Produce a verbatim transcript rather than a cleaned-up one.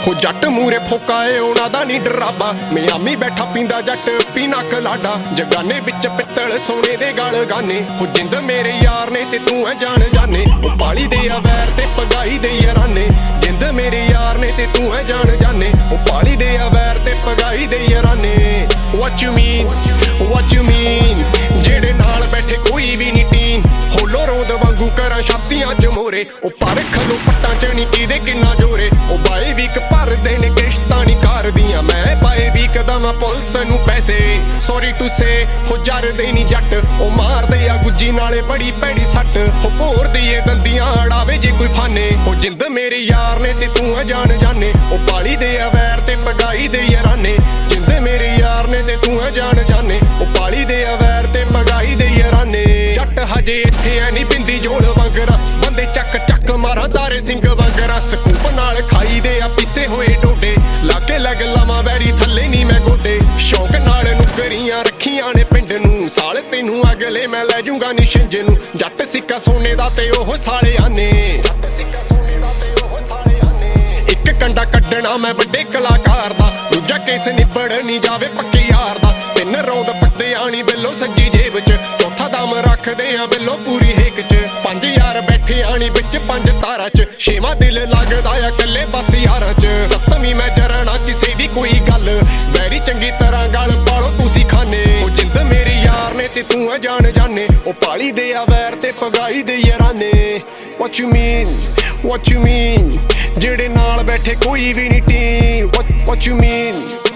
ਹੋ ਜੱਟ ਮੂਰੇ ਫੋਕਾ ਏ ਉਹਨਾਂ ਦਾ ਨੀ ਡਰਾਬਾ ਮਿਆਮੀ ਬੈਠਾ ਪੀਂਦਾ ਜੱਟ ਪੀਣਾ ਕਲਾਡਾ ਜਗਾਨੇ ਵਿੱਚ ਪਿੱਤਲ ਸੋਨੇ ਦੇ ਗਲ ਗਾਨੇ ਹੋ ਜਿੰਦ ਮੇਰੇ ਯਾਰ ਨੇ ਤੇ ਤੂੰ ਐ ਜਾਣ ਜਾਣੇ ਉਹ ਪਾਲੀ ਦੇ ਆ ਵੈਰ ਤੇ ਪਗਾਈ ਦੇ ਯਾਰਾਨੇ ਜਿੰਦ ਮੇਰੇ ਯਾਰ ਨੇ ਤੇ ਤੂੰ ਐ ਜਾਣ ਜਾਣੇ ਉਹ ਪਾਲੀ ਦੇ ਆ ਵੈਰ ਤੇ ਪਗਾਈ ਦੇ ਯਾਰਾਨੇ What you mean, what you mean ਜਿਹੜੇ ਨਾਲ ਬੈਠੇ ਕੋਈ ਵੀ ਨੀ ਟੀਮ ਹੋਲੋ ਰੋਂਦ ਵਾਂਗੂ ਕਰਾਂ ਛਾਤੀਆਂ ਚ ਮੋਰੇ ਉਹ ਪਰ ਖਲੋ ਪੱਟਾਂ ਚ ਨੀ ਕਿਦੇ ਕਿੰਨਾ ਜੋਰੇ ਉਹ ਬਾਏ ਵੀਕ ਭਰਦੇ ਨੇ ਕਿਸ਼ਤਾਂ ਨੀ ਕਰਦੀਆਂ ਮੈਂ ਬਾਏ ਵੀਕ ਦਾ ਮੈਂ ਪੁਲਿਸ ਨੂੰ ਪੈਸੇ ਸੌਰੀ ਟੂ ਸੇ ਹੋ ਜਰਦੇ ਨੀ ਜੱਟ ਉਹ ਮਾਰਦੇ ਆ ਗੁੱਜੀ ਨਾਲੇ ਬੜੀ ਭੈੜੀ ਸੱਟ ਹੋ ਭੋਰਦੀ ਏ ਦੰਦੀਆਂ ਅੜਾਵੇ ਜੇ ਕੋਈ ਫਾਨੇ ਹੋ ਜਿੰਦ ਮੇਰੇ ਯਾਰ ਨੇ ਤੇ ਤੂੰ ਐ ਜਾਣ ਜਾਣੇ ਉਹ ਪਾਲੀ ਦੇ ਆ ਵੈਰ ਤੇ ਪਗਾਈ ਦੇ ਯਾਰਾਨੇ ਜਿੰਦ ਮੇਰੇ ਯਾਰ ਨੇ ਤੇ ਤੂੰ ਐ ਜਾਣ ਜਾਣੇ ਉਹ ਪਾਲੀ ਦੇ ਆ ਵੈਰ ਤੇ ਪਗਾਈ ਦੇ ਯਾਰਾਨੇ ਜੱਟ ਹਜੇ ਇੱਥੇ ਐ ਨੀ ਬਿੰਦੀ ਜੋੜ ਵਾਂਗਰਾ ਬੰਦੇ ਚੱਕ ਚੱਕ ਮਾਰਾਂ ਤਾਰੇ ਸਿੰਘ ਵਾਂਗਰਾ ਸਕੂਪ ਨਾਲ ਖਾਈ ਦੇ ਆ ਪਿੱਸੇ ਹੋਏ ਡੋਡੇ ਲਾਕੇ ਲੱਗ ਲਾਵਾਂ ਵੈਰੀ ਥੱਲੇ ਨੀ ਮੈਂ ਗੋਡੇ ਸ਼ੌਕ ਨਾਲ ਨੁਕਰੀਆਂ ਰੱਖੀਆਂ ਨੇ ਪਿੰਡ ਨੂੰ ਸਾਲ ਤੈਨੂੰ ਅਗਲੇ ਮੈਂ ਲੈ ਜੂੰਗਾ ਨੀ ਛਿੰਜ ਨੂੰ ਜੱਟ ਸਿੱਕਾ ਸੋਨੇ ਦਾ ਤੇ ਉਹ ਸਾਲਿਆਂ ਨੇ ਜੱਟ ਸਿੱਕਾ ਸੋਨੇ ਦਾ ਤੇ ਉਹ ਸਾਲਿਆਂ ਨੇ ਇੱਕ ਕੰਡਾ ਕੱਢਣਾ ਮੈਂ ਵੱਡੇ ਕਲਾਕਾਰ ਦਾ ਦੂਜਾ ਕੇਸ ਨਿਪੜ ਨੀ ਜਾਵੇ ਪੱਕੇ ਯਾਰ ਦਾ ਤਿੰਨ ਰੌਂਦ ਪੱਤੇ ਆਣੀ ਬਿੱਲੋ ਸੱਜੀ ਜੇਬ ਚ ਚੌਥਾ ਦਮ ਰੱਖਦੇ ਆ ਬਿੱਲੋ ਪੂਰੀ ਹੇਕ ਚ ਪੰਜ ਯਾਰ ਬੈਠੇ ਆਣੀ ਵਿੱਚ ਪੰਜ ਤਾਰਾਂ ਚ ਛੇਵਾਂ ਦਿਲ ਲੱਗਦਾ ਆ ਕੱਲੇ ਬਸ ਯਾਰਾਂ ਚ ਸੱਤਵੀਂ ਮੈਂ ਜਰਨਾ ਕਿਸੇ ਦੀ ਕੋਈ ਗੱਲ ਵੈਰੀ ਚੰਗੀ ਤਰ੍ਹਾਂ ਗੱਲ ਪਾਲੋ ਤੁਸੀਂ ਖਾਨੇ ਉਹ ਜਿੰਦ ਮੇਰੇ ਯਾਰ ਨੇ ਤੇ ਤੂੰ ਐ ਜਾਣ ਜਾਣੇ ਉਹ ਪਾਲੀ ਦੇ ਆ ਵੈਰ ਤੇ ਪਗਾਈ ਦੇ ਯਾਰਾਨੇ What you mean, what you mean ਜਿਹੜੇ ਨਾਲ ਬੈਠੇ ਕੋਈ ਵੀ ਨੀ team What, what you mean